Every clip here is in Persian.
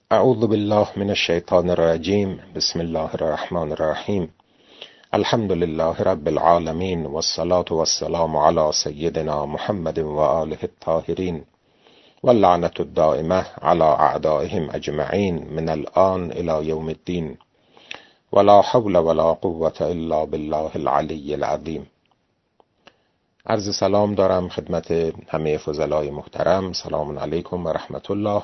اعوذ بالله من الشیطان الرجیم. بسم الله الرحمن الرحیم. الحمد لله رب العالمین والصلاة والسلام علی سیدنا محمد و آله الطاهرین واللعنة الدائمة علی اعدائهم اجمعین من الآن الی یوم الدین ولا حول ولا قوة الا بالله العلی العظیم. عرض سلام دارم خدمت همه فضلای محترم. سلام علیکم و رحمت الله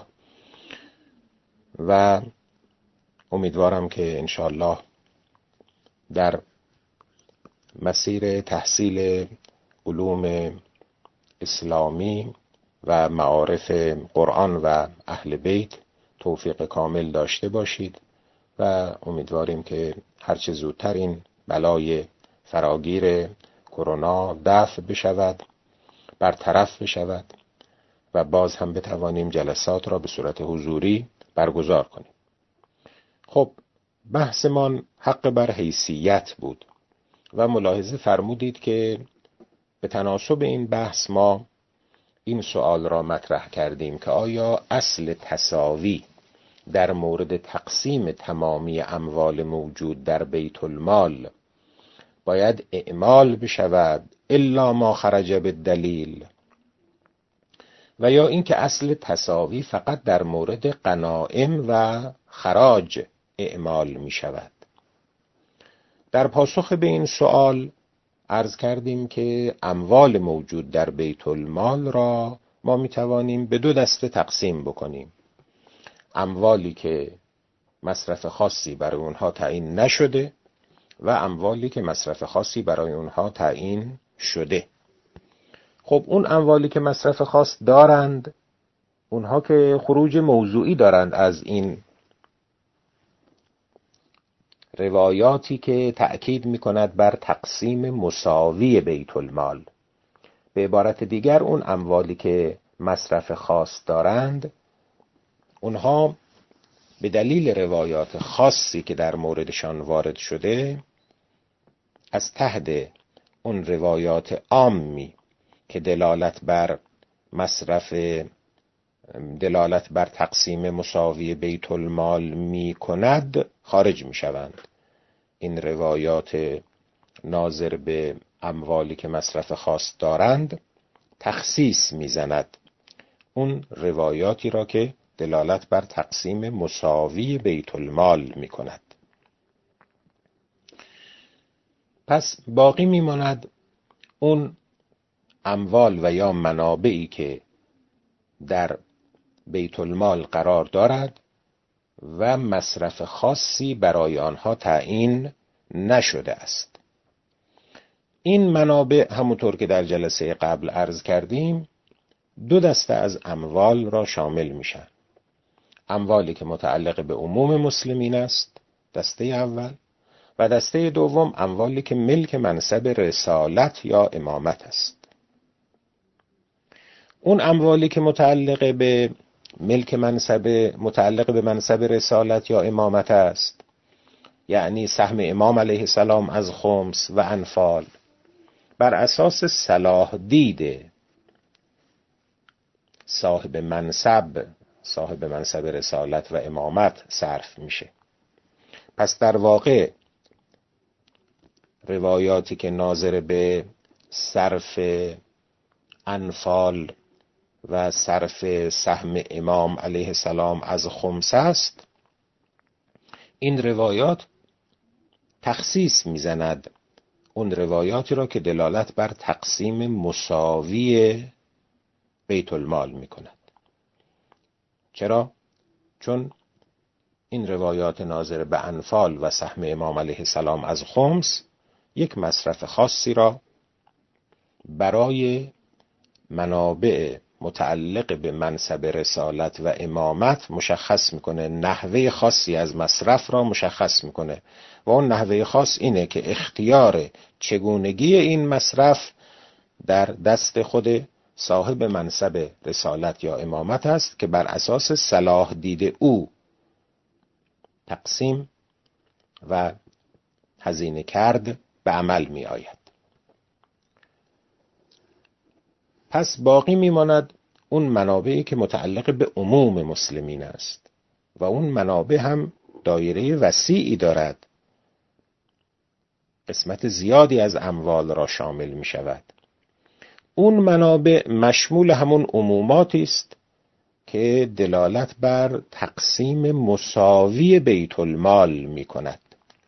و امیدوارم که انشاءالله در مسیر تحصیل علوم اسلامی و معارف قرآن و اهل بیت توفیق کامل داشته باشید و امیدواریم که هرچه زودتر این بلای فراگیر کرونا دفع بشود، برطرف بشود و باز هم بتوانیم جلسات را به صورت حضوری برگزار کنیم. خب بحثمان حق بر حیثیت بود و ملاحظه فرمودید که به تناسب این بحث ما این سوال را مطرح کردیم که آیا اصل تساوی در مورد تقسیم تمامی اموال موجود در بیت المال باید اعمال بشود الا ما خرج بالدلیل، و یا اینکه اصل تساوی فقط در مورد غنایم و خراج اعمال می شود؟ در پاسخ به این سوال عرض کردیم که اموال موجود در بیت المال را ما می توانیم به دو دسته تقسیم بکنیم: اموالی که مصرف خاصی برای اونها تعیین نشده و اموالی که مصرف خاصی برای اونها تعیین شده. خب اون اموالی که مصرف خاص دارند، اونها که خروج موضوعی دارند از این روایاتی که تأکید می‌کند بر تقسیم مساوی بیت المال. به عبارت دیگر اون اموالی که مصرف خاص دارند، اونها به دلیل روایات خاصی که در موردشان وارد شده از تحت اون روایات عامی که دلالت بر تقسیم مساوی بیت المال می کند خارج می شوند. این روایات ناظر به اموالی که مصرف خاص دارند تخصیص می زند اون روایاتی را که دلالت بر تقسیم مساوی بیت المال می کند. پس باقی می ماند اون اموال و یا منابعی که در بیت المال قرار دارد و مصرف خاصی برای آنها تعیین نشده است. این منابع همونطور که در جلسه قبل عرض کردیم دو دسته از اموال را شامل میشن: اموالی که متعلق به عموم مسلمین است، دسته اول، و دسته دوم اموالی که ملک منصب رسالت یا امامت است. اون اموالی که متعلق به منصب رسالت یا امامت است، یعنی سهم امام علیه السلام از خمس و انفال، بر اساس صلاح دید صاحب منصب رسالت و امامت صرف میشه. پس در واقع روایاتی که ناظر به صرف انفال و صرف سهم امام علیه السلام از خمس است، این روایات تخصیص میزند اون روایاتی را که دلالت بر تقسیم مساوی بیت المال میکند. چرا؟ چون این روایات ناظر به انفال و سهم امام علیه السلام از خمس یک مصرف خاصی را برای منابع متعلق به منصب رسالت و امامت مشخص میکنه، نحوه خاصی از مصرف را مشخص میکنه و اون نحوه خاص اینه که اختیار چگونگی این مصرف در دست خود صاحب منصب رسالت یا امامت است که بر اساس صلاح دید او تقسیم و هزینه کرد به عمل می آید. پس باقی میماند اون منابعی که متعلق به عموم مسلمین است، و اون منابع هم دایره وسیعی دارد، قسمت زیادی از اموال را شامل می شود. اون منابع مشمول همون عموماتی است که دلالت بر تقسیم مساوی بیت المال می کند.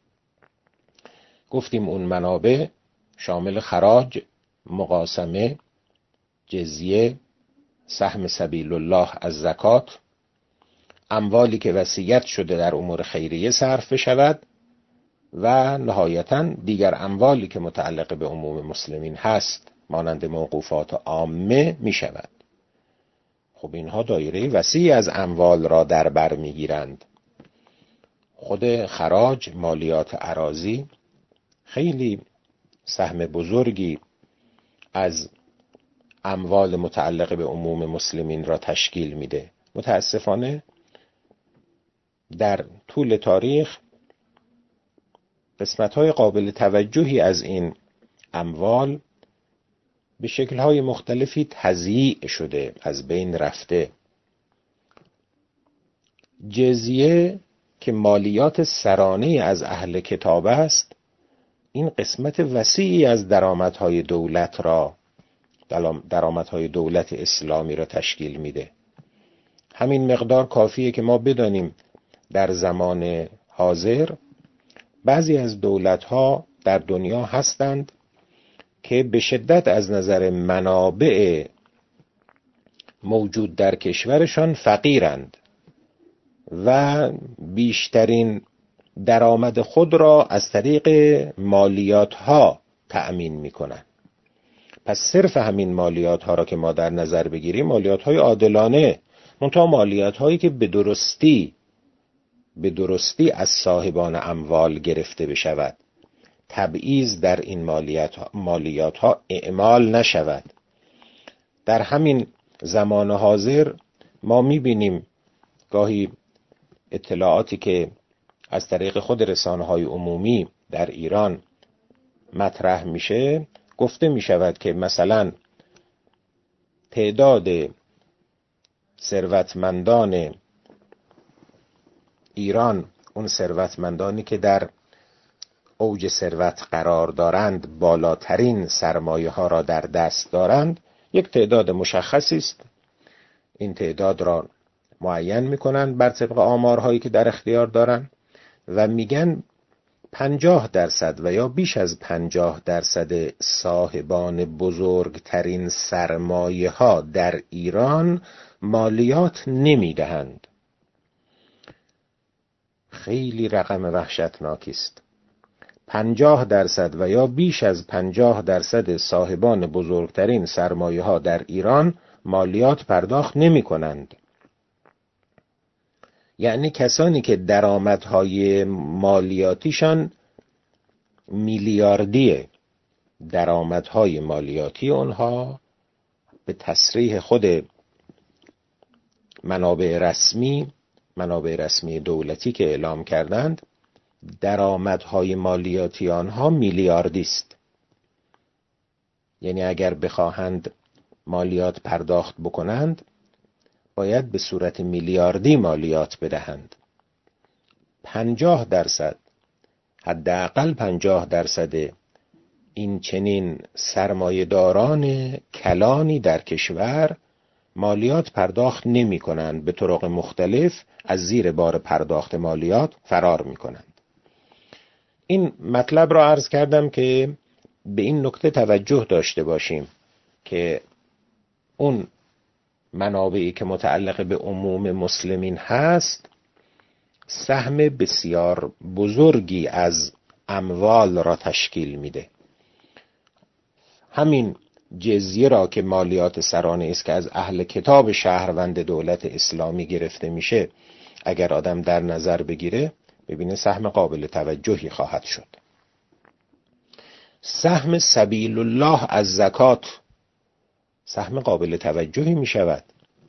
گفتیم اون منابع شامل خراج، مقاسمه، جزیه، سهم سبیل الله از زکات، اموالی که وصیت شده در امور خیریه صرف بشود و نهایتاً دیگر اموالی که متعلق به عموم مسلمین هست مانند موقوفات عامه می شود. خب اینها دایره وسیعی از اموال را در بر می گیرند. خود خراج، مالیات اراضی خیلی سهم بزرگی از اموال متعلق به عموم مسلمین را تشکیل میده. متاسفانه در طول تاریخ قسمت‌های قابل توجهی از این اموال به شکل‌های مختلفی تضییع شده، از بین رفته. جزیه که مالیات سرانه از اهل کتاب است، این قسمت وسیعی از درآمدهای دولت را، درآمدهای دولت اسلامی را تشکیل میده. همین مقدار کافیه که ما بدانیم در زمان حاضر بعضی از دولت‌ها در دنیا هستند که به شدت از نظر منابع موجود در کشورشان فقیرند و بیشترین درآمد خود را از طریق مالیات‌ها تأمین می‌کنند. پس صرف همین مالیات‌ها را که ما در نظر بگیریم، مالیات‌های عادلانه، منتها مالیات‌هایی که به درستی از صاحبان اموال گرفته بشود، تبعیض در این مالیات‌ها اعمال نشود. در همین زمان حاضر ما می‌بینیم گاهی اطلاعاتی که از طریق خود رسانه‌های عمومی در ایران مطرح میشه، گفته میشود که مثلا تعداد ثروتمندان ایران، اون ثروتمندانی که در اوج ثروت قرار دارند، بالاترین سرمایه ها را در دست دارند، یک تعداد مشخصی است. این تعداد را معین میکنند بر طبق آمارهایی که در اختیار دارند و میگن 50% و یا بیش از 50% صاحبان بزرگترین سرمایه ها در ایران مالیات نمیدهند. خیلی رقم وحشتناکی است. 50% و یا بیش از 50% صاحبان بزرگترین سرمایه ها در ایران مالیات پرداخت نمی کنند. یعنی کسانی که درآمدهای مالیاتیشان میلیاردیه، درآمدهای مالیاتی اونها به تصریح خود منابع رسمی دولتی که اعلام کردند، درآمدهای مالیاتی آنها میلیاردی است. یعنی اگر بخواهند مالیات پرداخت بکنند باید به صورت میلیاردی مالیات بدهند. 50%، حداقل 50% این چنین سرمایه‌داران کلانی در کشور مالیات پرداخت نمی کنند، به طرق مختلف از زیر بار پرداخت مالیات فرار می کنند. این مطلب را عرض کردم که به این نکته توجه داشته باشیم که اون منابعی که متعلق به عموم مسلمین هست سهم بسیار بزرگی از اموال را تشکیل میده. همین جزیه را که مالیات سرانه است که از اهل کتاب شهروند دولت اسلامی گرفته میشه، اگر آدم در نظر بگیره ببینه سهم قابل توجهی خواهد شد. سهم سبیل الله از زکات سهم قابل توجهی می شود.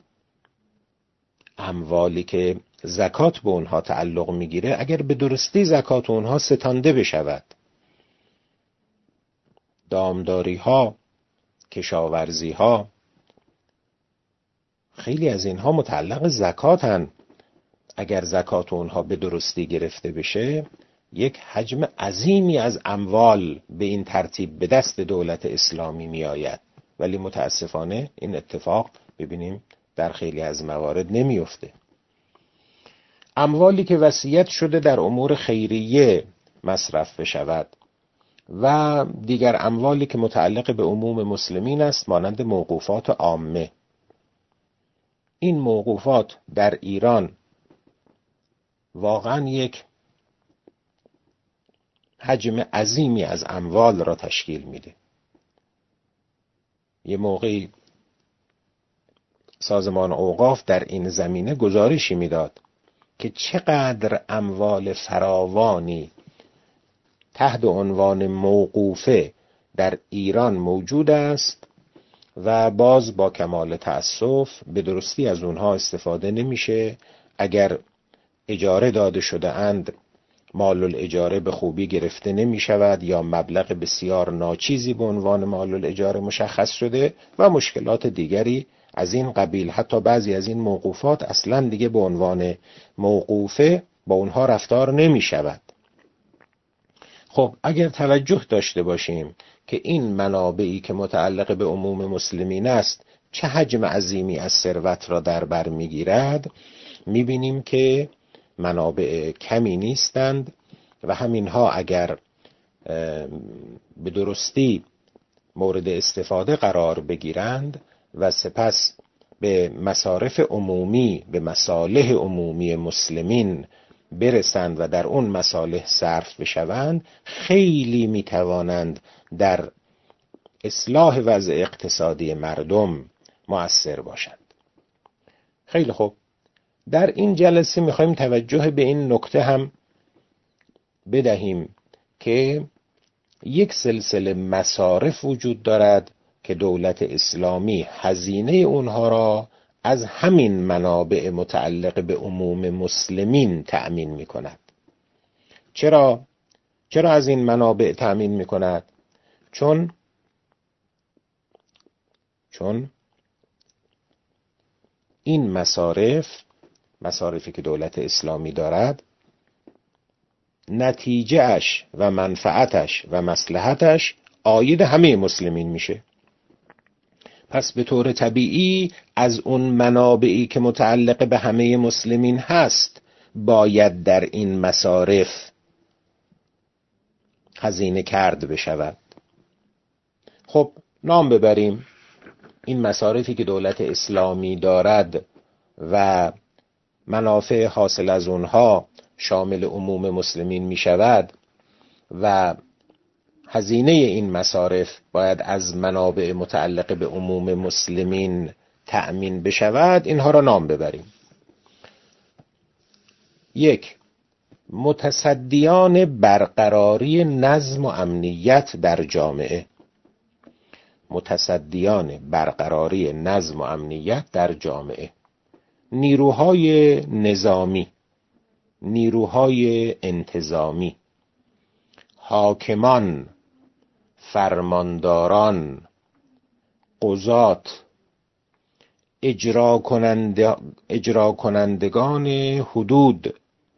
اموالی که زکات به اونها تعلق می گیره، اگر به درستی زکات اونها ستانده بشود، دامداری ها، کشاورزی ها، خیلی از اینها متعلق زکاتن اگر زکات اونها به درستی گرفته بشه یک حجم عظیمی از اموال به این ترتیب به دست دولت اسلامی می آید، ولی متاسفانه این اتفاق ببینیم در خیلی از موارد نمیفته. اموالی که وصیت شده در امور خیریه مصرف بشود و دیگر اموالی که متعلق به عموم مسلمین است مانند موقوفات عامه، این موقوفات در ایران واقعا یک حجم عظیمی از اموال را تشکیل میده. یه موقعی سازمان اوقاف در این زمینه گزارشی میداد که چقدر اموال فراوانی تحت عنوان موقوفه در ایران موجود است و باز با کمال تأسف به درستی از اونها استفاده نمیشه. اگر اجاره داده شده اند مال الاجاره به خوبی گرفته نمی شود یا مبلغ بسیار ناچیزی به عنوان مال الاجاره مشخص شده و مشکلات دیگری از این قبیل. حتی بعضی از این موقوفات اصلا دیگه به عنوان موقوفه با اونها رفتار نمی شود. خب اگر توجه داشته باشیم که این منابعی که متعلق به عموم مسلمین است چه حجم عظیمی از ثروت را در بر میگیرد، میبینیم که منابع کمی نیستند و همینها اگر به درستی مورد استفاده قرار بگیرند و سپس به مصارف عمومی، به مصالح عمومی مسلمین برسند و در اون مصالح صرف بشوند، خیلی میتوانند در اصلاح وضع اقتصادی مردم مؤثر باشند. خیلی خوب، در این جلسه میخوایم توجه به این نکته هم بدهیم که یک سلسله مصارف وجود دارد که دولت اسلامی هزینه اونها را از همین منابع متعلق به عموم مسلمین تأمین می کند. چرا از این منابع تأمین می کند؟ چون این مصارفی که دولت اسلامی دارد نتیجه اش و منفعتش و مصلحتش عاید همه مسلمین میشه. پس به طور طبیعی از اون منابعی که متعلق به همه مسلمین هست باید در این مصارف هزینه کرد بشود. خب نام ببریم این مصارفی که دولت اسلامی دارد و منافع حاصل از اونها شامل عموم مسلمین می شود و هزینه این مصارف باید از منابع متعلق به عموم مسلمین تأمین بشود. اینها را نام ببریم. 1. متصدیان برقراری نظم و امنیت در جامعه. متصدیان برقراری نظم و امنیت در جامعه، نیروهای نظامی، نیروهای انتظامی، حاکمان، فرمانداران، قضات، اجرا کنندگان حدود،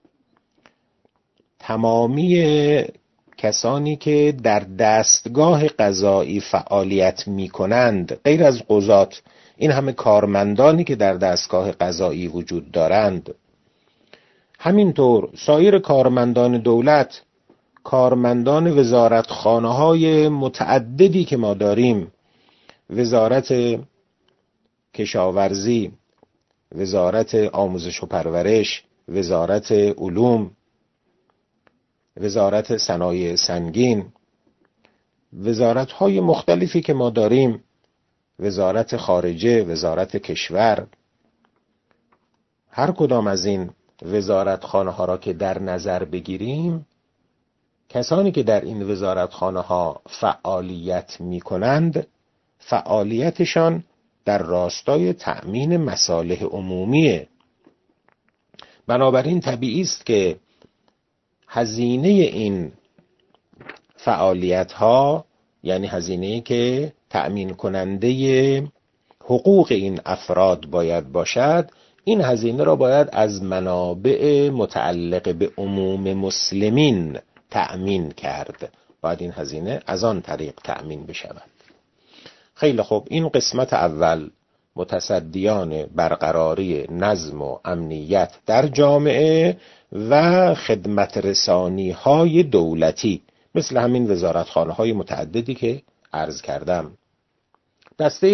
تمامی کسانی که در دستگاه قضایی فعالیت می کنند غیر از قضات، این همه کارمندانی که در دستگاه قضایی وجود دارند، همینطور سایر کارمندان دولت، کارمندان وزارتخانه‌های متعددی که ما داریم، وزارت کشاورزی، وزارت آموزش و پرورش، وزارت علوم، وزارت صنایع سنگین، وزارت‌های مختلفی که ما داریم، وزارت خارجه، وزارت کشور، هر کدام از این وزارتخانه‌ها را که در نظر بگیریم، کسانی که در این وزارتخانه‌ها فعالیت می‌کنند، فعالیتشان در راستای تأمین مصالح عمومیه. بنابراین طبیعی است که هزینه این فعالیت‌ها، یعنی هزینه‌ای که تأمین کننده حقوق این افراد باید باشد، این هزینه را باید از منابع متعلق به عموم مسلمین تأمین کرد. باید این هزینه از آن طریق تأمین بشود. خیلی خوب، این قسمت اول متصدیان برقراری نظم و امنیت در جامعه و خدمت رسانی های دولتی مثل همین وزارتخانه های متعددی که عرض کردم. دسته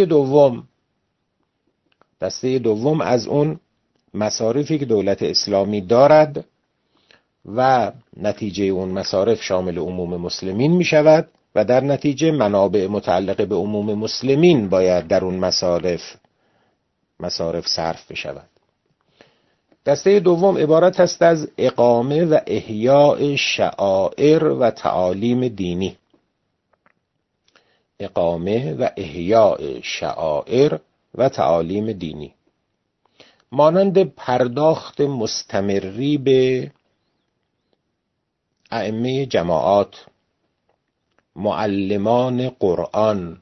دوم از اون مصارفی که دولت اسلامی دارد و نتیجه اون مصارف شامل عموم مسلمین می شود و در نتیجه منابع متعلق به عموم مسلمین باید در اون مصارف صرف بشود. دسته دوم عبارت است از اقامه و احیاء شعائر و تعالیم دینی. اقامه و احیاء شعائر و تعالیم دینی مانند پرداخت مستمری به ائمه جماعات، معلمان قرآن.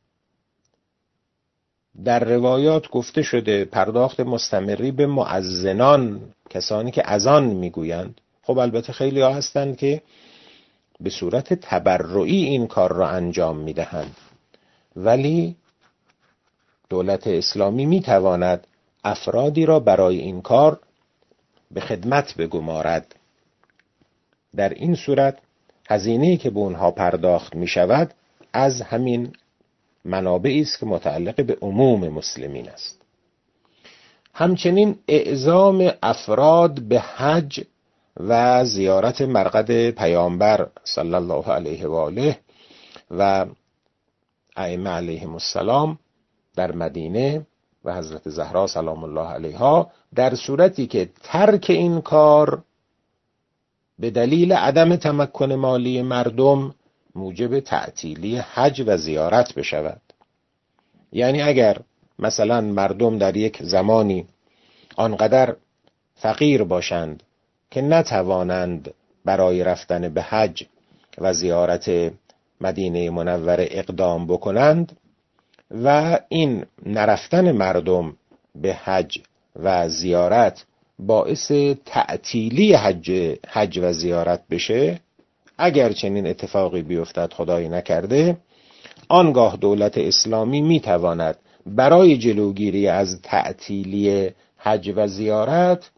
در روایات گفته شده پرداخت مستمری به مؤذنان، کسانی که اذان میگویند. خب البته خیلی ها هستند که به صورت تبرعی این کار را انجام میدهند، ولی دولت اسلامی میتواند افرادی را برای این کار به خدمت بگمارد. در این صورت هزینه‌ای که به اونها پرداخت می شود از همین منابعی است که متعلق به عموم مسلمین است. همچنین اعزام افراد به حج و زیارت مرقد پیامبر صلی الله علیه و آله و ائمه علیهم السلام در مدینه و حضرت زهرا سلام الله علیها، در صورتی که ترک این کار به دلیل عدم تمکن مالی مردم موجب تعطیلی حج و زیارت بشود. یعنی اگر مثلا مردم در یک زمانی آنقدر فقیر باشند که نتوانند برای رفتن به حج و زیارت مدینه منوره اقدام بکنند و این نرفتن مردم به حج و زیارت باعث تعطیلی حج و زیارت بشه، اگر چنین اتفاقی بیفتد خدای نکرده، آنگاه دولت اسلامی میتواند برای جلوگیری از تعطیلی حج و زیارت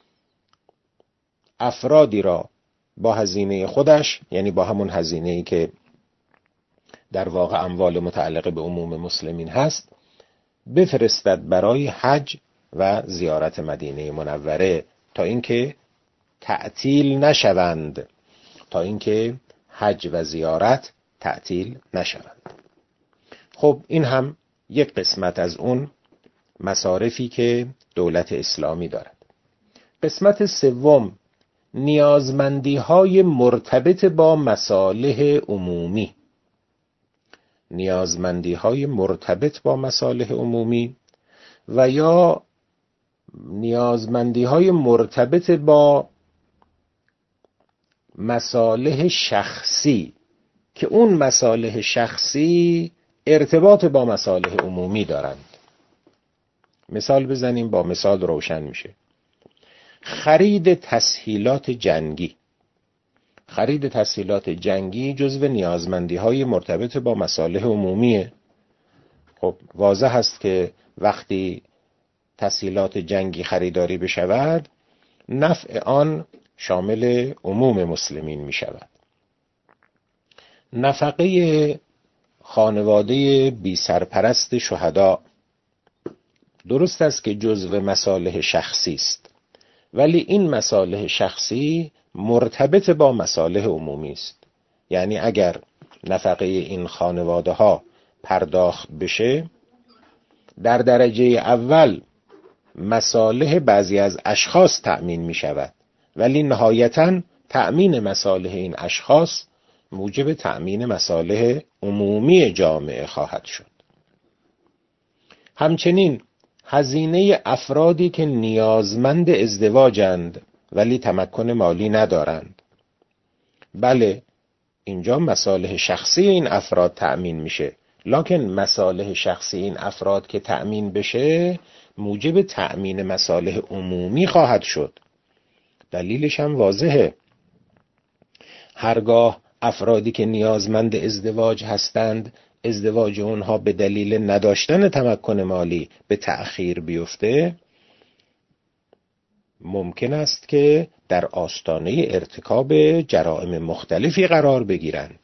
افرادی را با هزینه خودش، یعنی با همون هزینه‌ای که در واقع اموال متعلق به عموم مسلمین هست، بفرستد برای حج و زیارت مدینه منوره تا اینکه تعطیل نشوند، تا اینکه حج و زیارت تعطیل نشوند. خب این هم یک قسمت از اون مصارفی که دولت اسلامی دارد. قسمت سوم نیازمندی‌های مرتبط با مصالح عمومی. نیازمندی‌های مرتبط با مصالح عمومی و یا نیازمندی‌های مرتبط با مصالح شخصی که اون مصالح شخصی ارتباط با مصالح عمومی دارند. مثال بزنیم، با مثال روشن میشه. خرید تسهیلات جنگی. خرید تسهیلات جنگی جزو نیازمندی‌های مرتبط با مصالح عمومیه. خب واضح است که وقتی تسهیلات جنگی خریداری بشود، نفع آن شامل عموم مسلمین می شود. نفقه خانواده بی سرپرست شهدا درست است که جزو مصالح شخصی است، ولی این مصالح شخصی مرتبط با مصالح عمومی است. یعنی اگر نفقه این خانواده ها پرداخت بشه، در درجه اول مصالح بعضی از اشخاص تأمین می شود، ولی نهایتاً تأمین مصالح این اشخاص موجب تأمین مصالح عمومی جامعه خواهد شد. همچنین هزینه افرادی که نیازمند ازدواجند ولی تمکن مالی ندارند. بله، اینجا مصالح شخصی این افراد تأمین میشه، لکن مصالح شخصی این افراد که تأمین بشه موجب تأمین مصالح عمومی خواهد شد. دلیلش هم واضحه. هرگاه افرادی که نیازمند ازدواج هستند ازدواج اونها به دلیل نداشتن تمکن مالی به تأخیر بیفته، ممکن است که در آستانه ارتکاب جرائم مختلفی قرار بگیرند.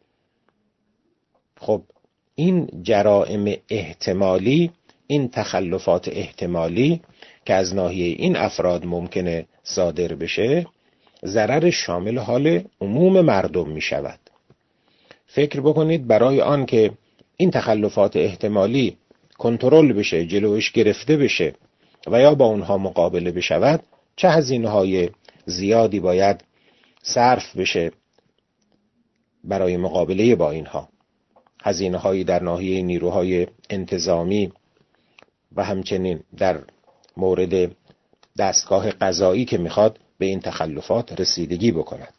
خب این جرائم احتمالی، این تخلفات احتمالی که از ناحیه این افراد ممکنه صادر بشه، ضرر شامل حال عموم مردم می شود. فکر بکنید برای آن که این تخلفات احتمالی کنترل بشه، جلوش گرفته بشه و یا با اونها مقابله بشود، چه هزینه‌های زیادی باید صرف بشه برای مقابله با اینها. هزینه‌هایی در ناحیه نیروهای انتظامی و همچنین در مورد دستگاه قضایی که میخواد به این تخلفات رسیدگی بکند.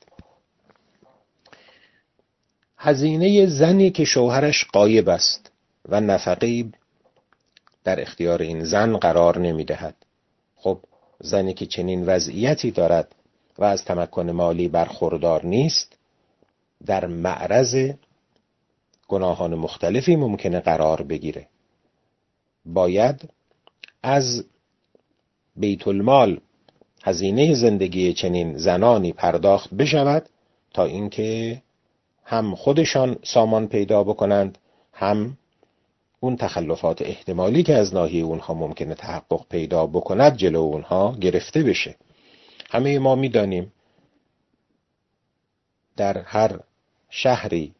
هزینه زنی که شوهرش غایب است و نفقه‌ای در اختیار این زن قرار نمیدهد. خب زنی که چنین وضعیتی دارد و از تمکن مالی برخوردار نیست، در معرض گناهان مختلفی ممکنه قرار بگیره. باید از بیت المال هزینه زندگی چنین زنانی پرداخت بشود تا اینکه هم خودشان سامان پیدا بکنند، هم اون تخلفات احتمالی که از ناحیه اونها ممکنه تحقق پیدا بکند جلو اونها گرفته بشه. همه ما میدانیم در هر شهری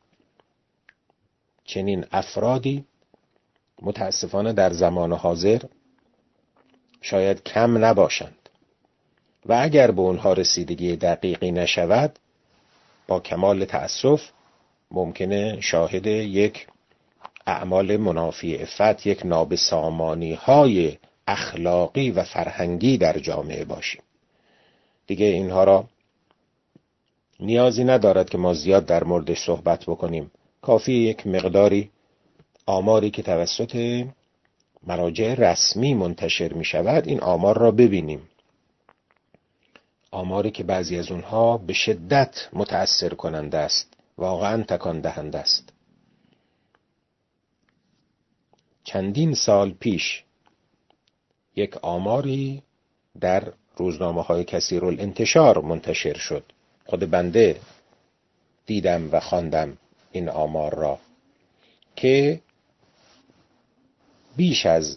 چنین افرادی متاسفانه در زمان حاضر شاید کم نباشند و اگر به اونها رسیدگی دقیقی نشود، با کمال تأسف ممکنه شاهد یک اعمال منافی عفت، یک نابسامانی های اخلاقی و فرهنگی در جامعه باشیم. دیگه اینها را نیازی ندارد که ما زیاد در موردش صحبت بکنیم. کافی یک مقداری آماری که توسط مراجع رسمی منتشر می شود، این آمار را ببینیم. آماری که بعضی از اونها به شدت متأثر کننده است، واقعا تکان دهنده است. چندین سال پیش یک آماری در روزنامه‌های کثیرالانتشار منتشر شد. خود بنده دیدم و خواندم این آمار را که بیش از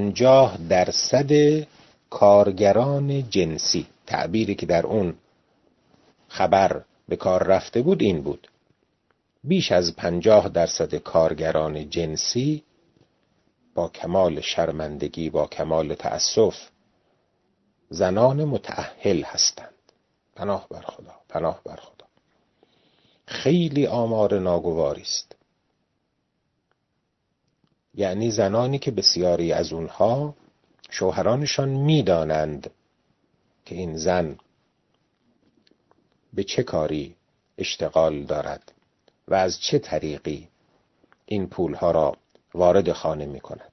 50% کارگران جنسی، تعبیری که در اون خبر به کار رفته بود این بود، بیش از 50% کارگران جنسی با کمال شرمندگی، با کمال تأسف زنان متأهل هستند. پناه بر خدا، پناه بر خدا. خیلی آمار ناگواری است. یعنی زنانی که بسیاری از اونها شوهرانشان میدانند که این زن به چه کاری اشتغال دارد و از چه طریقی این پولها را وارد خانه می کند.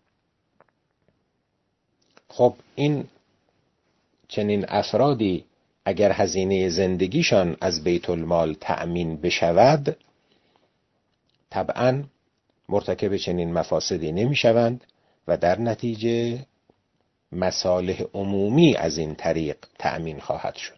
خب این چنین افرادی اگر هزینه زندگیشان از بیت المال تأمین بشود، طبعاً مرتکب چنین مفاسدی نمی شوند و در نتیجه مصالح عمومی از این طریق تأمین خواهد شد.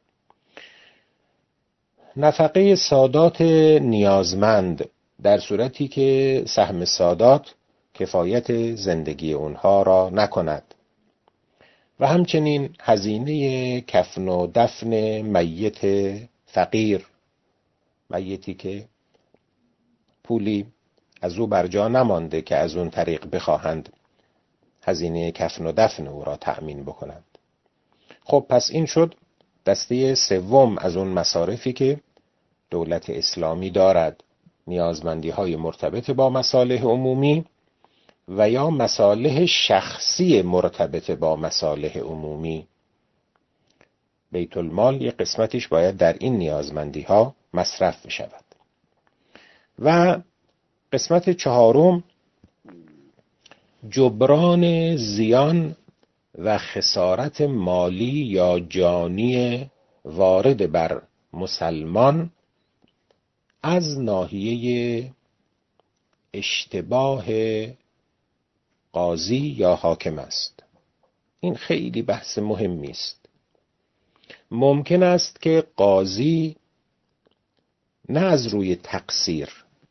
نفقه سادات نیازمند در صورتی که سهم سادات کفایت زندگی اونها را نکند و همچنین هزینه کفن و دفن میت فقیر، میتی که پولی از او بر جا نمانده که از اون طریق بخواهند هزینه کفن و دفن او را تأمین بکنند. خب پس این شد دسته سوم از اون مصارفی که دولت اسلامی دارد، نیازمندی های مرتبط با مصالح عمومی و یا مصالح شخصی مرتبط با مصالح عمومی. بیت المال یک قسمتش باید در این نیازمندی ها مصرف بشود. و قسمت چهارم جبران زیان و خسارت مالی یا جانی وارد بر مسلمان از ناحیه اشتباه قاضی یا حاکم است. این خیلی بحث مهمی است. ممکن است که قاضی نه از روی تقصیر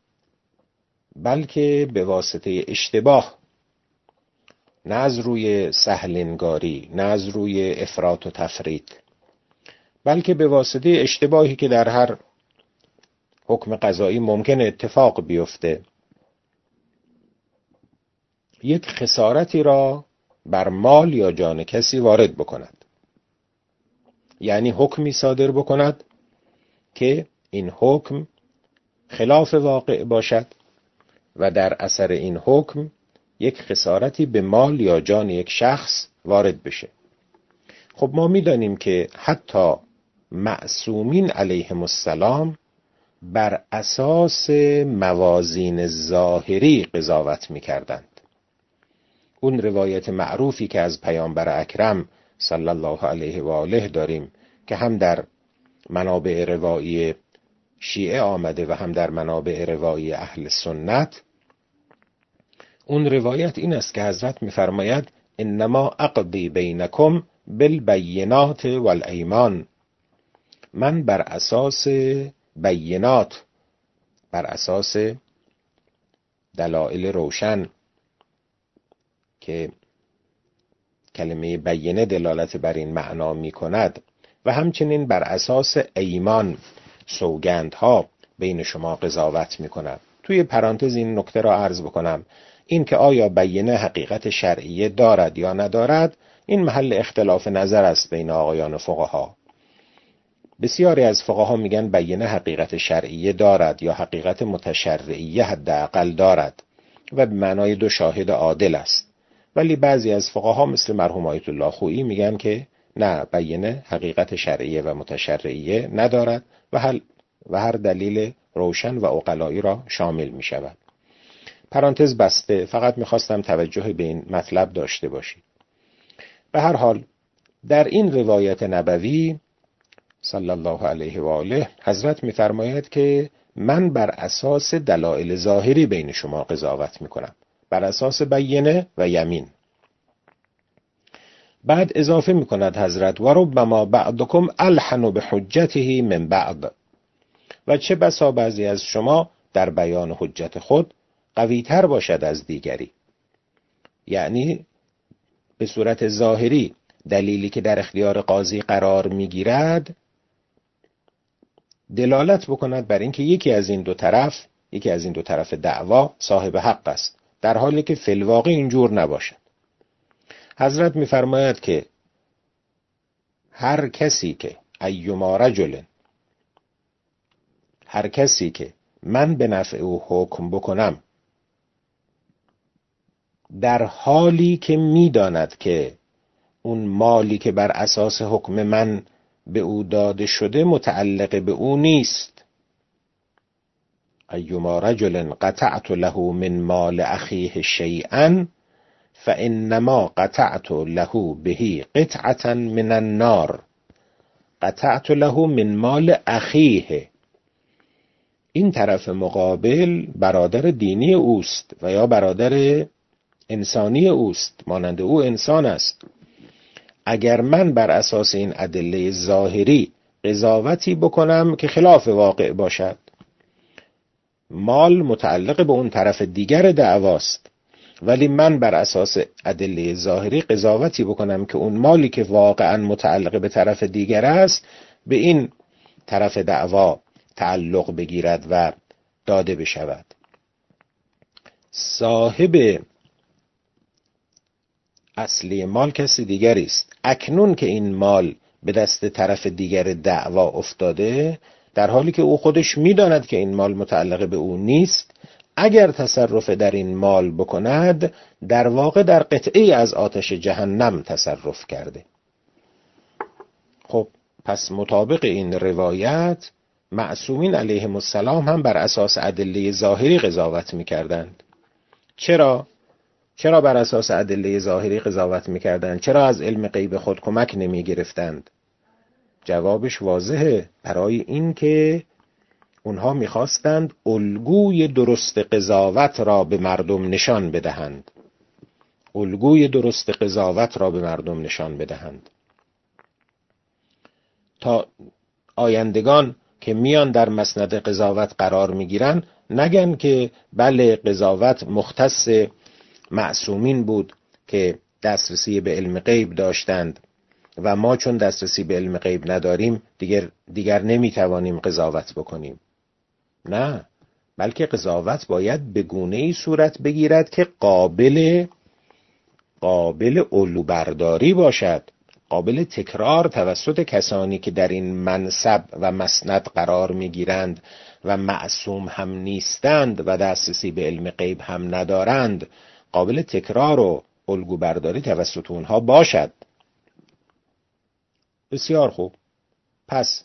بلکه به واسطه اشتباه، نه از روی سهلنگاری، نه از روی افراط و تفرید، بلکه به واسطه اشتباهی که در هر حکم قضایی ممکن اتفاق بیفته، یک خسارتی را بر مال یا جان کسی وارد بکند. یعنی حکمی صادر بکند که این حکم خلاف واقع باشد و در اثر این حکم یک خسارتی به مال یا جان یک شخص وارد بشه. خب ما می‌دانیم که حتی معصومین علیهم السلام بر اساس موازین ظاهری قضاوت می‌کردند. اون روایت معروفی که از پیامبر اکرم صلی الله علیه و آله داریم که هم در منابع روایی شیعه آمده و هم در منابع روایی اهل سنت، اون روایت این است که حضرت می‌فرماید انما اقضی بینکم بالبینات والایمان، من بر اساس بینات، بر اساس دلایل روشن که کلمه بینه دلالت بر این معنا می کند و همچنین بر اساس ایمان، سوگندها بین شما قضاوت می کند. توی پرانتز این نکته را عرض بکنم، این که آیا بینه حقیقت شرعیه دارد یا ندارد، این محل اختلاف نظر است بین آقایان فقها. بسیاری از فقها میگن بینه حقیقت شرعیه دارد یا حقیقت متشرعیه حداقل دارد و به معنای دو شاهد عادل است. ولی بعضی از فقها مثل مرحوم آیت الله خویی میگن که نه، بینه حقیقت شرعیه و متشرعیه ندارد و هر دلیل روشن و عقلایی را شامل می شود. پرانتز بسته، فقط میخواستم توجه به این مطلب داشته باشید. به هر حال در این روایت نبوی صلی الله علیه و آله حضرت میفرماید که من بر اساس دلایل ظاهری بین شما قضاوت میکنم، بر اساس بینه و یمین. بعد اضافه میکند حضرت و ربما بعضکم الحن بحجته من بعض، و چه بسا بعضی از شما در بیان حجت خود قوی تر باشد از دیگری. یعنی به صورت ظاهری دلیلی که در اختیار قاضی قرار میگیرد دلالت بکند بر اینکه یکی از این دو طرف دعوا صاحب حق است، در حالی که فی الواقع اینجور نباشد. حضرت میفرماید که هر کسی که من به نفع او حکم بکنم در حالی که میداند که اون مالی که بر اساس حکم من به او داده شده متعلق به او نیست، ایما رجل قطعت له من مال اخیه شیئا فانما قطعت له به قطعة من النار، قطعت له من مال اخیه. این طرف مقابل برادر دینی اوست و یا برادر انسانی اوست، مانند او انسان است. اگر من بر اساس این ادله ظاهری قضاوتی بکنم که خلاف واقع باشد، مال متعلق به اون طرف دیگر دعواست، ولی من بر اساس ادله ظاهری قضاوتی بکنم که اون مالی که واقعا متعلق به طرف دیگر است به این طرف دعوا تعلق بگیرد و داده بشود، صاحب اصلی مال کسی دیگری است. اکنون که این مال به دست طرف دیگر دعوا افتاده، در حالی که او خودش میداند که این مال متعلق به او نیست، اگر تصرف در این مال بکند در واقع در قطعی از آتش جهنم تصرف کرده. خب پس مطابق این روایت معصومین علیهم السلام هم بر اساس ادله ظاهری قضاوت میکردند. چرا؟ چرا بر اساس ادله ظاهری قضاوت میکردند؟ چرا از علم غیب خود کمک نمیگرفتند؟ جوابش واضحه، برای این که اونها میخواستند الگوی درست قضاوت را به مردم نشان بدهند. الگوی درست قضاوت را به مردم نشان بدهند تا آیندگان که میان در مسند قضاوت قرار میگیرن نگن که بله قضاوت مختص معصومین بود که دسترسی به علم غیب داشتند و ما چون دسترسی به علم غیب نداریم دیگر نمیتوانیم قضاوت بکنیم. نه، بلکه قضاوت باید به گونه‌ای صورت بگیرد که قابل علوبرداری باشد، قابل تکرار توسط کسانی که در این منصب و مسند قرار میگیرند و معصوم هم نیستند و دسترسی به علم غیب هم ندارند، قابل تکرار و الگوبرداری توسط اونها باشد. بسیار خوب. پس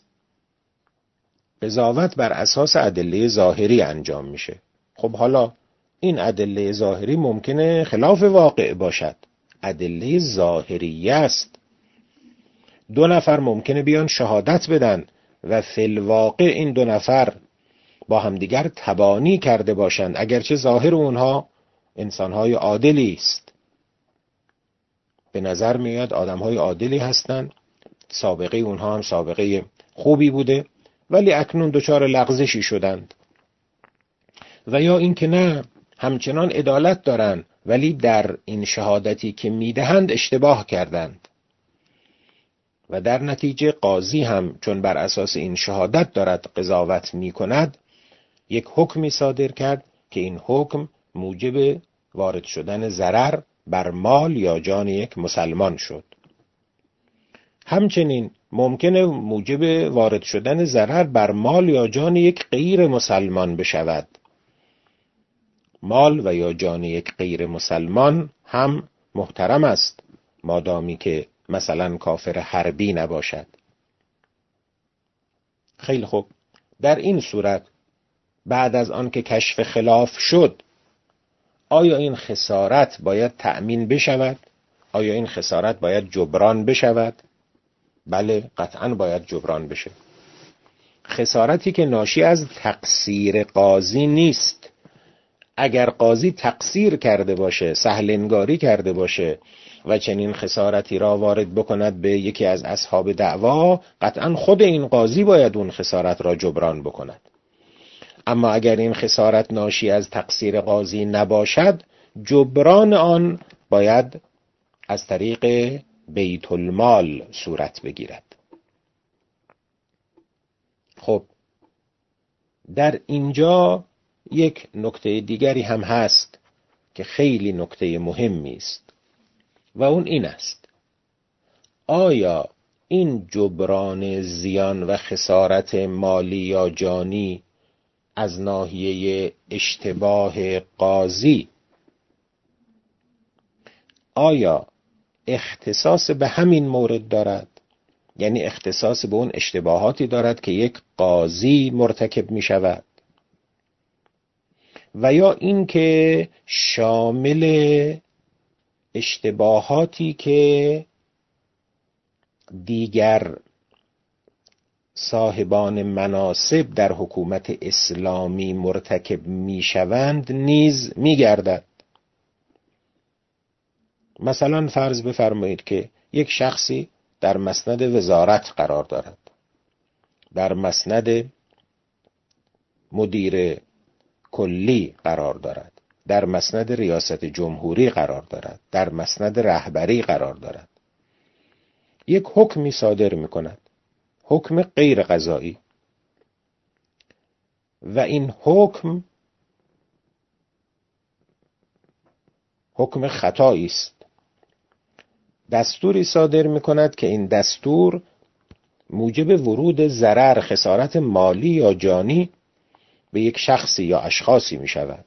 قضاوت بر اساس ادله ظاهری انجام میشه. خب حالا این ادله ظاهری ممکنه خلاف واقع باشد، ادله ظاهری است. 2 نفر ممکنه بیان شهادت بدن و فی الواقع این 2 نفر با همدیگر تبانی کرده باشند، اگرچه ظاهر اونها انسانهای عادلی است. به نظر میاد آدمهای عادلی هستند، سابقه اونها هم سابقه خوبی بوده، ولی اکنون دچار لغزشی شدند. و یا اینکه نه، همچنان عدالت دارند ولی در این شهادتی که میدهند اشتباه کردند و در نتیجه قاضی هم چون بر اساس این شهادت دارد قضاوت میکند، یک حکمی صادر کرد که این حکم موجب وارد شدن ضرر بر مال یا جان یک مسلمان شد. همچنین ممکنه موجب وارد شدن ضرر بر مال یا جان یک غیر مسلمان بشود. مال و یا جان یک غیر مسلمان هم محترم است مادامی که مثلا کافر حربی نباشد. خیلی خوب. در این صورت بعد از آن که کشف خلاف شد، آیا این خسارت باید تأمین بشود؟ آیا این خسارت باید جبران بشود؟ بله، قطعاً باید جبران بشه. خسارتی که ناشی از تقصیر قاضی نیست. اگر قاضی تقصیر کرده باشه، سهلنگاری کرده باشه و چنین خسارتی را وارد بکند به یکی از اصحاب دعوا، قطعاً خود این قاضی باید اون خسارت را جبران بکند. اما اگر این خسارت ناشی از تقصیر قاضی نباشد، جبران آن باید از طریق بیت المال صورت بگیرد. خب در اینجا یک نکته دیگری هم هست که خیلی نکته مهمی است و اون این است: آیا این جبران زیان و خسارت مالی یا جانی از ناحیه اشتباه قاضی آیا اختصاص به همین مورد دارد؟ یعنی اختصاص به اون اشتباهاتی دارد که یک قاضی مرتکب می شود؟ و یا این که شامل اشتباهاتی که دیگر صاحبان مناصب در حکومت اسلامی مرتکب می شوند نیز می گردد؟ مثلا فرض بفرمایید که یک شخصی در مسند وزارت قرار دارد، در مسند مدیر کلی قرار دارد، در مسند ریاست جمهوری قرار دارد، در مسند رهبری قرار دارد. یک حکمی صادر می کند، حکم غیر قضایی، و این حکم خطایی است. دستوری صادر می کند که این دستور موجب ورود ضرر، خسارت مالی یا جانی به یک شخصی یا اشخاصی می شود.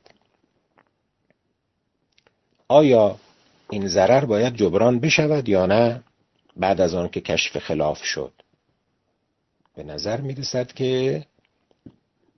آیا این ضرر باید جبران بشود یا نه بعد از آن که کشف خلاف شد؟ به نظر می رسد که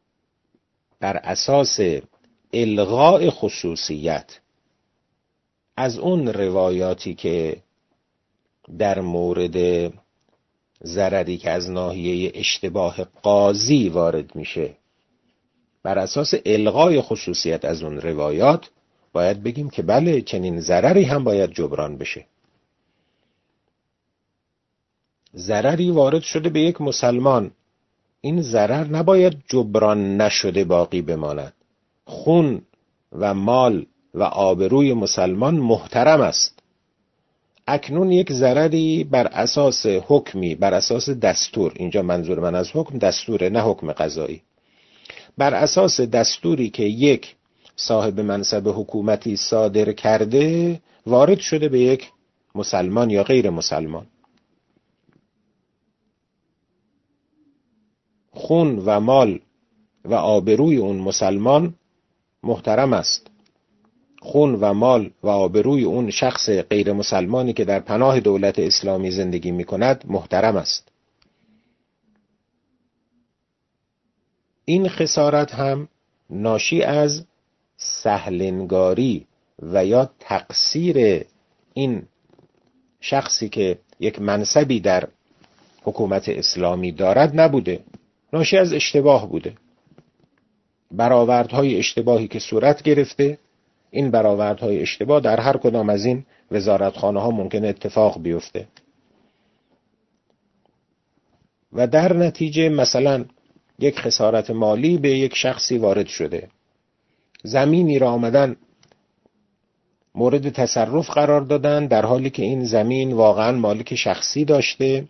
بر اساس الغاء خصوصیت از اون روایاتی که در مورد ضرری که از ناحیه اشتباه قاضی وارد میشه، بر اساس الغای خصوصیت از اون روایات باید بگیم که بله چنین ضرری هم باید جبران بشه. ضرری وارد شده به یک مسلمان، این ضرر نباید جبران نشده باقی بماند. خون و مال و آبروی مسلمان محترم است. اکنون یک ضرری بر اساس حکمی، بر اساس دستور، اینجا منظور من از حکم دستوره نه حکم قضایی، بر اساس دستوری که یک صاحب منصب حکومتی صادر کرده وارد شده به یک مسلمان یا غیر مسلمان، خون و مال و آبروی اون مسلمان محترم است. خون و مال و آبروی اون شخص غیر مسلمانی که در پناه دولت اسلامی زندگی می کند محترم است. این خسارت هم ناشی از سهلنگاری و یا تقصیر این شخصی که یک منصبی در حکومت اسلامی دارد نبوده، ناشی از اشتباه بوده. برآوردهای اشتباهی که صورت گرفته، این برآوردهای اشتباه در هر کدام از این وزارتخانه ها ممکن اتفاق بیفته و در نتیجه مثلا یک خسارت مالی به یک شخصی وارد شده، زمینی را آمدن مورد تصرف قرار دادن در حالی که این زمین واقعا مالک شخصی داشته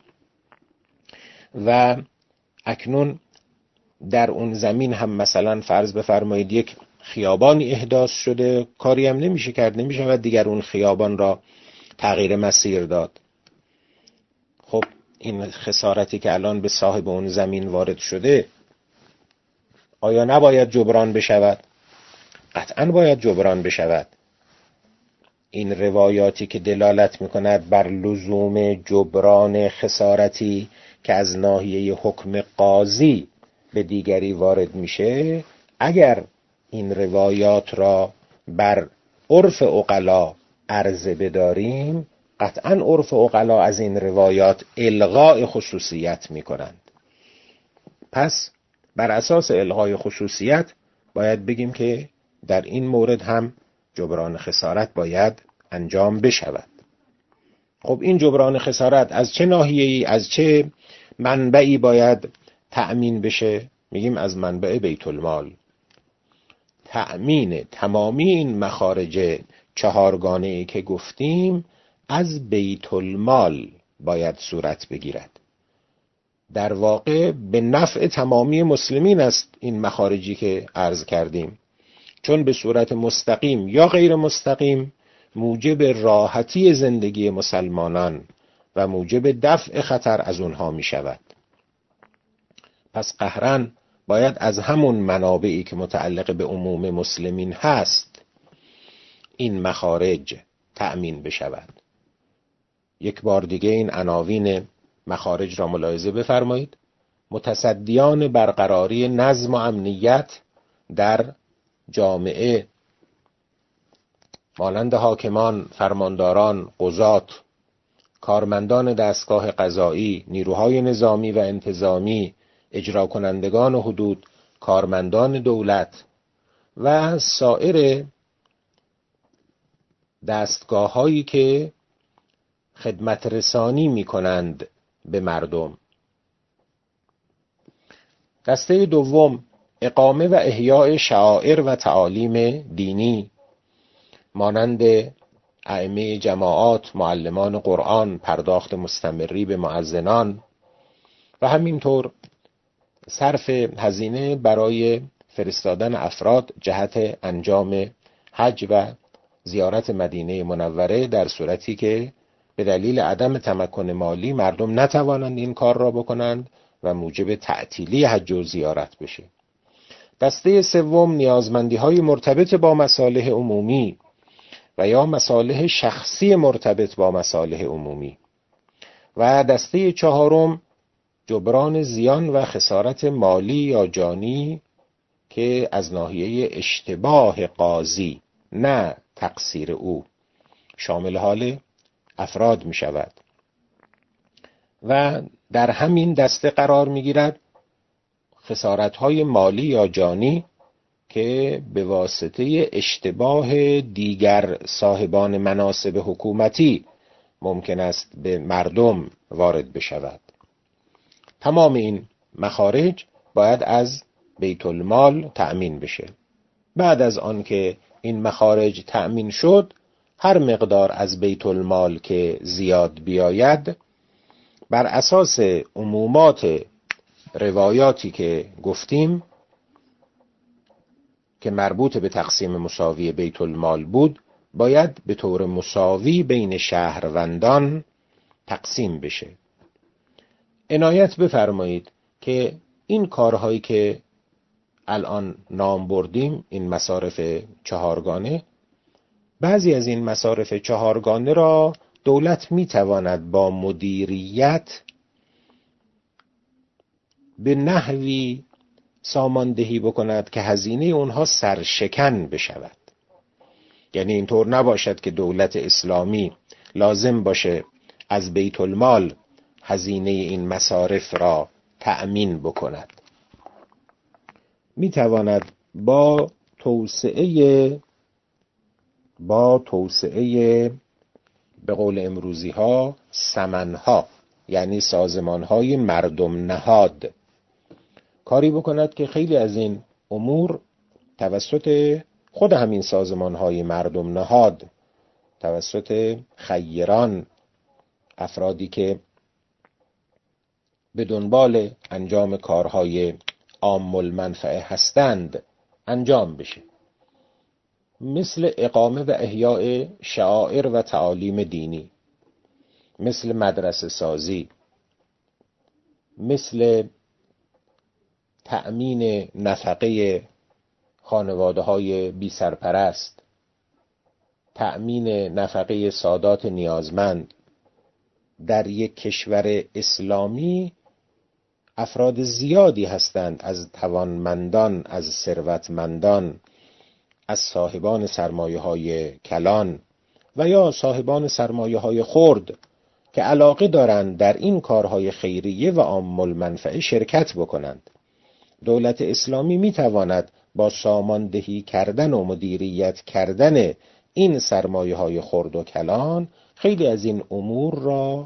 و اکنون در اون زمین هم مثلا فرض بفرمایید یک خیابانی احداث شده، کاری هم نمیشه کرد، نمیشه و دیگر اون خیابان را تغییر مسیر داد. خب این خسارتی که الان به صاحب اون زمین وارد شده آیا نباید جبران بشود؟ قطعاً باید جبران بشود. این روایاتی که دلالت میکند بر لزوم جبران خسارتی که از ناحیه حکم قاضی به دیگری وارد میشه، اگر این روایات را بر عرف عقلا عرضه بداریم، قطعاً عرف عقلا از این روایات الغاء خصوصیت میکنند. پس بر اساس الغای خصوصیت باید بگیم که در این مورد هم جبران خسارت باید انجام بشود. خب این جبران خسارت از چه ناحیه‌ای، از چه منبعی باید تأمین بشه؟ میگیم از منبع بیت المال. تأمین تمامی این مخارج چهارگانه‌ای که گفتیم از بیت المال باید صورت بگیرد. در واقع به نفع تمامی مسلمین است این مخارجی که عرض کردیم، چون به صورت مستقیم یا غیر مستقیم موجب راحتی زندگی مسلمانان و موجب دفع خطر از اونها می شود. پس قهراً باید از همون منابعی که متعلق به عموم مسلمین هست این مخارج تأمین بشود. یک بار دیگه این عناوین مخارج را ملاحظه بفرمایید: متصدیان برقراری نظم و امنیت در جامعه مانند حاکمان، فرمانداران، قضات، کارمندان دستگاه قضایی، نیروهای نظامی و انتظامی، اجرا کنندگان حدود، کارمندان دولت و سایر دستگاه‌هایی که خدمت رسانی می‌کنند به مردم. دسته دوم، اقامه و احیاء شعائر و تعالیم دینی مانند ائمه جماعات، معلمان قرآن، پرداخت مستمری به مؤذنان و همینطور صرف هزینه برای فرستادن افراد جهت انجام حج و زیارت مدینه منوره در صورتی که به دلیل عدم تمکن مالی مردم نتوانند این کار را بکنند و موجب تعطیلی حج و زیارت بشه. دسته سوم، نیازمندی‌های مرتبط با مصالح عمومی و یا مصالح شخصی مرتبط با مصالح عمومی. و دسته چهارم، جبران زیان و خسارت مالی یا جانی که از ناحیه اشتباه قاضی نه تقصیر او شامل حال افراد می شود و در همین دسته قرار می گیرد خسارت‌های مالی یا جانی که به واسطه اشتباه دیگر صاحبان مناصب حکومتی ممکن است به مردم وارد بشود. تمام این مخارج باید از بیت المال تأمین بشه. بعد از آن که این مخارج تأمین شد، هر مقدار از بیت المال که زیاد بیاید بر اساس عمومات روایاتی که گفتیم که مربوط به تقسیم مساوی بیت المال بود، باید به طور مساوی بین شهروندان تقسیم بشه. عنایت بفرمایید که این کارهایی که الان نام بردیم، این مصارف چهارگانه، بعضی از این مصارف چهارگانه را دولت میتواند با مدیریت به نحوی ساماندهی بکند که هزینه اونها سرشکن بشود. یعنی اینطور نباشد که دولت اسلامی لازم باشه از بیت المال هزینه این مصارف را تأمین بکند. میتواند با توسعه به قول امروزی ها سمنها، یعنی سازمان های مردم نهاد، کاری بکند که خیلی از این امور توسط خود همین سازمان های مردم نهاد، توسط خیران، افرادی که به دنبال انجام کارهای عام المنفعه هستند انجام بشه، مثل اقامه و احیاء شعائر و تعالیم دینی، مثل مدرسه سازی، مثل تأمین نفقه خانواده های بی سرپرست، تأمین نفقه سادات نیازمند. در یک کشور اسلامی افراد زیادی هستند، از توانمندان، از ثروتمندان، از صاحبان سرمایه‌های کلان و یا صاحبان سرمایه‌های خرد که علاقه دارند در این کارهای خیریه و عام المنفعه شرکت بکنند. دولت اسلامی میتواند با ساماندهی کردن و مدیریت کردن این سرمایه‌های خرد و کلان خیلی از این امور را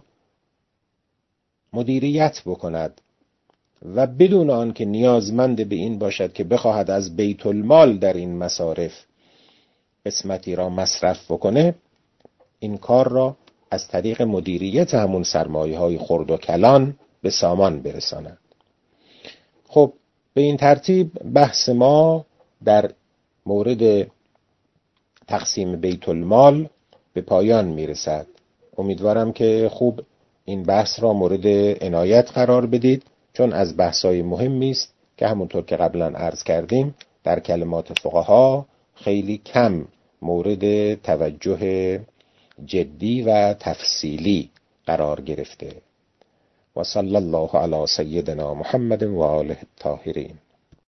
مدیریت بکند و بدون آن که نیازمند به این باشد که بخواهد از بیت المال در این مصارف قسمتی را مصرف بکنه، این کار را از طریق مدیریت همون سرمایه‌های خرد و کلان به سامان برساند. خب به این ترتیب بحث ما در مورد تقسیم بیت المال به پایان میرسد. امیدوارم که خوب این بحث را مورد عنایت قرار بدید، چون از بحث‌های مهمی است که همونطور که قبلا عرض کردیم در کلمات فقها خیلی کم مورد توجه جدی و تفصیلی قرار گرفته. و صلی الله علی سیدنا محمد و آله الطاهرین.